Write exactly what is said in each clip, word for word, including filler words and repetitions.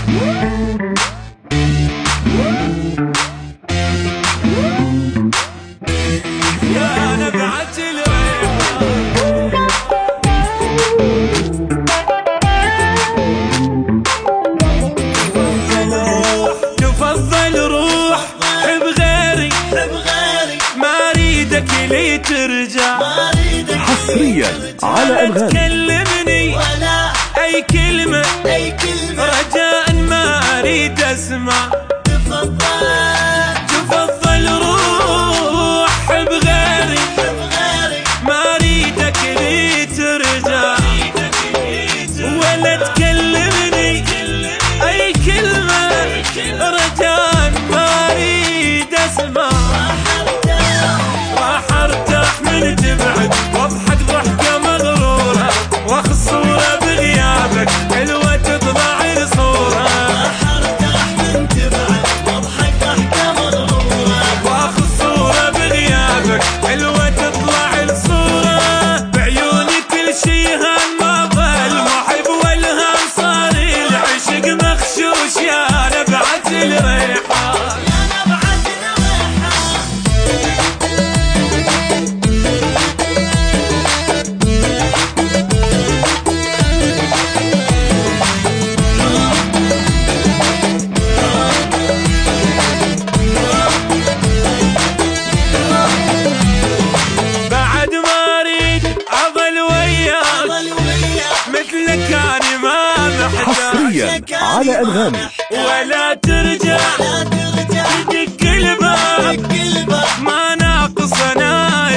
يا نبعة الريحان تفضل روح حب غيري ما اريدك لي ترجع حصريا على أنغامي. تكلمني ولا اي كلمة رجاء ما اريد اسمع. تفضل روح حب غيري ما اريدك لي ترجع ولا تكلمني اي كلمة رجاء ما اريد اسمع. راح ارتاح من تبعد واضحك ضحكة مغرورة واخذ صورة بغيابك حلوة تطلع الصورة. راح ارتاح من تبعد واضحك ضحكة مغرورة واخذ صورة بغيابك حلوة تطلع الصورة. بعيوني كل شي هان ما ظل محب والهام صار العشق مخشوش. يا نبعة الريحان مثلك أنا ما محتاج. حصريا على أنغامي. ولا ترجع تدق الباب ما ناقص انا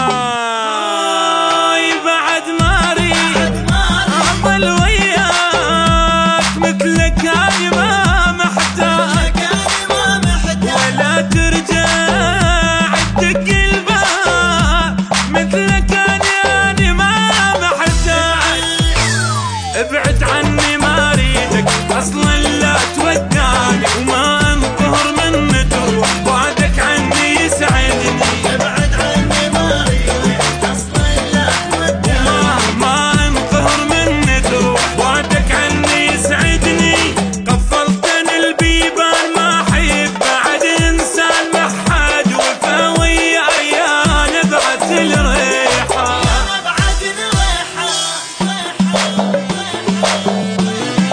ازعاج. بعد ما اريد اظل وياك مثلك انا ما محتاج. ولا ترجع تدق الباب مثلك انا ما محتاج. ابعد عني ما اريدك اصلا لا تودعني وما انطهر من تروح بعدك عني يسعدني. ابعد عني ما اريدك اصلا لا تودعني ما انطهر من تروح بعدك عني يسعدني. قفلتني البيبان ما احب بعد انسان محد وفا وياي. يا نبعة الريحان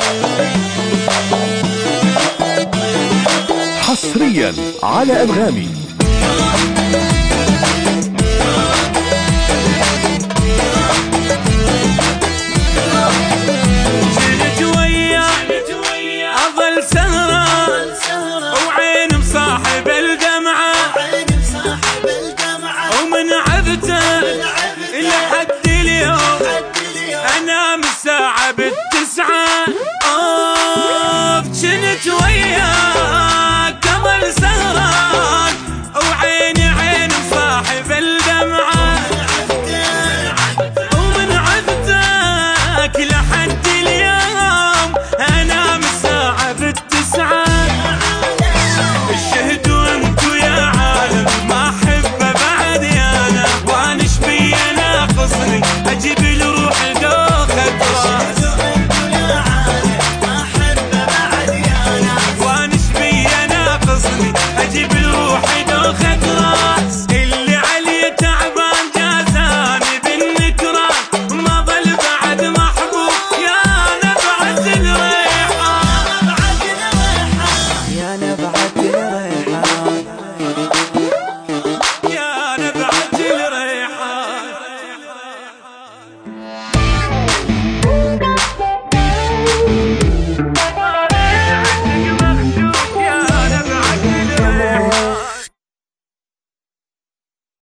حصريا على أنغامي.